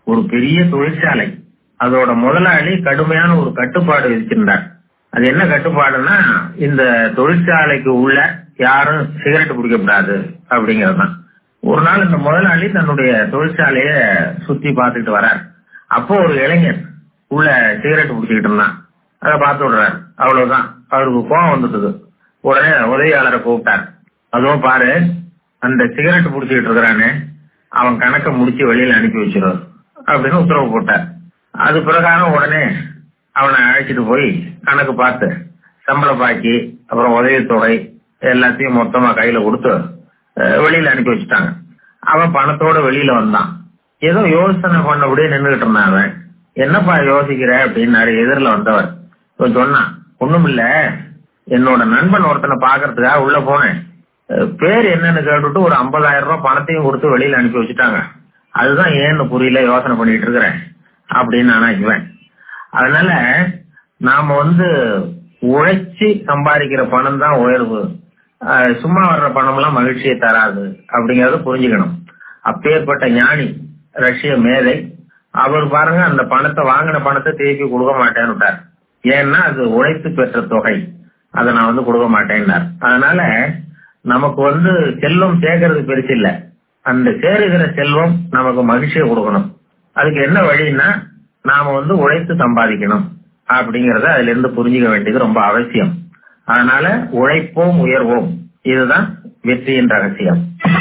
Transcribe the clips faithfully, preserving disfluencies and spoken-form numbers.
ஒரு பெரிய தொழிற்சாலை. அதோட முதலாளி கடுமையான ஒரு கட்டுப்பாடு விதிச்சிருந்தார். அது என்ன கட்டுப்பாடுன்னா, இந்த தொழிற்சாலைக்கு உள்ள யாரும் சிகரெட் குடிக்க கூடாது அப்படிங்கறதுதான். ஒரு நாள் இந்த முதலாளி தன்னுடைய தொழிற்சாலைய சுத்தி பார்த்துட்டு வர்றார். அப்போ ஒரு இளைஞர் உள்ள சிகரெட் குடிச்சுக்கிட்டு இருந்தான். அதை பார்த்து விடுறாரு. அவ்வளவுதான், அவருக்கு கோபம் வந்துட்டு உடனே உதவியாளரை கூப்பிட்டார். அதுவும் பாரு, அந்த சிகரெட் குடிச்சுக்கிட்டு இருக்கிறானே அவன் கணக்கை முடிச்சு வெளியில அனுப்பி வச்சிடும் அப்படின்னு உத்தரவு போட்டார். அது பிரகாரம் உடனே அவனை அழைச்சிட்டு போய் கணக்கு பார்த்து சம்பள பாக்கி அப்புறம் உதவித்தொகை எல்லாத்தையும் மொத்தமா கையில கொடுத்து வெளியில அனுப்பி வச்சுட்டாங்க. அவன் பணத்தோட வெளியில வந்தான். ஏதோ யோசனை பண்ணபடியே நின்றுகிட்டு இருந்தான். அவன் என்னப்பா யோசிக்கிற அப்படின்னாரு எதிரில வந்தவர். இவன் சொன்னான், ஒண்ணும் இல்ல, என்னோட நண்பன் ஒருத்தனை பாக்குறதுக்காக உள்ள போனேன். பேர் என்னன்னு கேட்டுட்டு ஒரு ஐம்பதாயிரம் ரூபாய் பணத்தையும் கொடுத்து வெளியில அனுப்பி வச்சுட்டாங்க. அதுதான் ஏன்னு புரியல, யோசனை பண்ணிட்டு இருக்கிறேன் அப்படின்னு நானா இவன். அதனால நாம வந்து உழைச்சி சம்பாதிக்கிற பணம் தான் உயர்வு, சும்மா வர்ற பணம் எல்லாம் மகிழ்ச்சியை தராது அப்படிங்கறத புரிஞ்சுக்கணும். அப்பேற்பட்ட ஞானி ரஷ்ய மேதை அவர் பாருங்க, அந்த பணத்தை வாங்கின பணத்தை திருப்பி கொடுக்க மாட்டேன்னு விட்டார். ஏன்னா அது உழைத்து பெற்ற தொகை, அதை நான் வந்து கொடுக்க மாட்டேன்னார். அதனால நமக்கு வந்து செல்வம் சேர்க்கறது பெருசு இல்ல, அந்த சேருகிற செல்வம் நமக்கு மகிழ்ச்சியை கொடுக்கணும். அதுக்கு என்ன வழின்னா நாம வந்து உழைத்து சம்பாதிக்கணும் அப்படிங்கறத அதுல இருந்து புரிஞ்சுக்க வேண்டியது ரொம்ப அவசியம். அதனால உழைப்போம் உயர்வோம், இதுதான் வெற்றியின் ரகசியம்.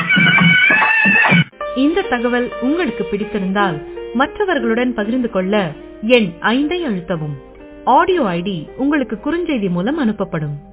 இந்த தகவல் உங்களுக்கு பிடித்திருந்தால் மற்றவர்களுடன் பகிர்ந்து கொள்ள எண் ஐந்தை அழுத்தவும். ஆடியோ ஐடி உங்களுக்கு குறுஞ்செய்தி மூலம் அனுப்பப்படும்.